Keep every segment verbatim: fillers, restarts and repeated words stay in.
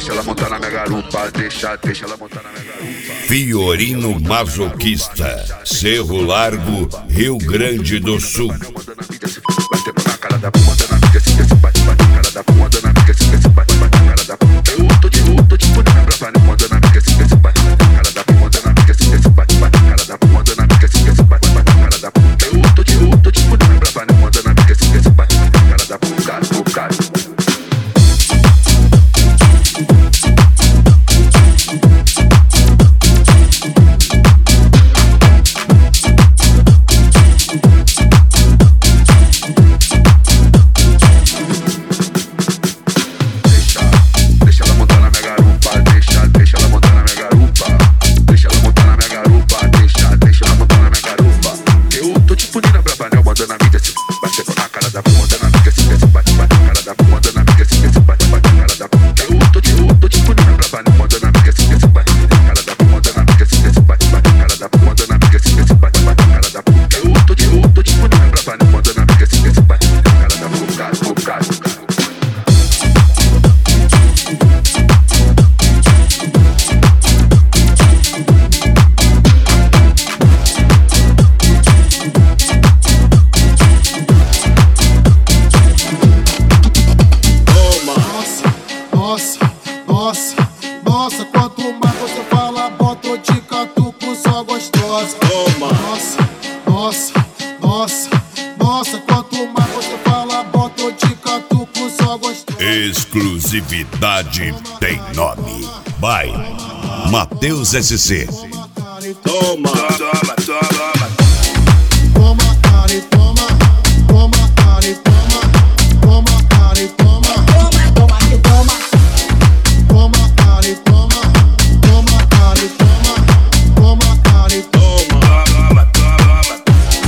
deixa ela montar na minha garupa, deixa, deixa ela montar na minha garupa. Fiorino Masoquista, Cerro Largo, Rio Grande do Sul. Bate na cara da bunda na mídia, se desce, bate, bate na cara da bunda na mídia, se desce, bate, bate na cara da bunda. Eu tô de eu tô de bunda na brava, na bunda na mídia, se desce, bate, bate na cara da bunda na mídia, se desce, bate, bate na cara da bunda na mídia, se desce, bate, bate na cara da bunda. Eu tô de eu tô de bunda na brava, na bunda na mídia, se desce, bate, bate na cara da bunda, cara, cara. Nossa, quanto mais você fala, bota o de catuco só gostosa. Toma. Nossa, nossa, nossa, nossa, quanto mais você fala, bota o de catuco só gostosa. Exclusividade tem nome. By Matheus S C. Toma, toma, toma. Toma, cara e toma. Toma, cara e toma. Toma, cara e toma. Toma, toma que toma. Toma, cara e toma. Toma, cara e toma. Toma, cara e toma. Toma, toma.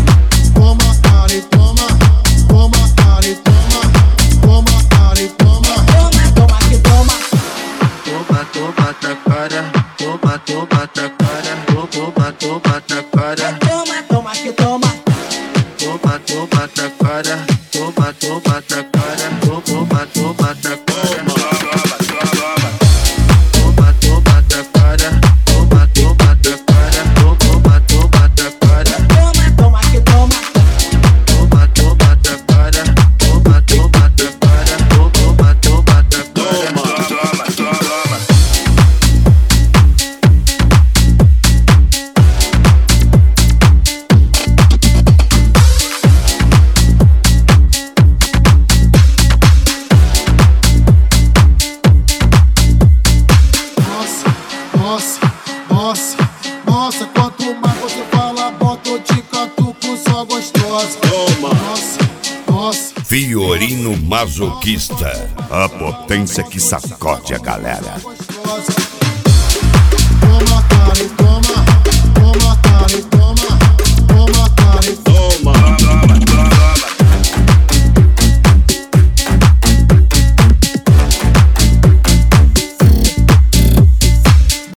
Toma, cara e toma. Toma, cara e toma. Toma, cara e toma. Toma, toma que toma. Toma, toma na cara. Toma, toma na cara. Toma, toma na cara. Toma, toma que toma. Toma, toma na cara. Toma, toma na cara. Toma, toma na cara. Toma, toma na cara. Toma, toma na cara. Toma, toma na cara. Toma, toma que toma. Toma, toma na cara. Toma, toma na cara. Toma, toma na cara. Toma, toma, toma. Nossa, nossa, nossa, quanto mais você fala, bota o de catuco só gostosa. Toma. Nossa, nossa. Fiorino Masoquista, a potência que sacode a galera. Toma, cara e toma.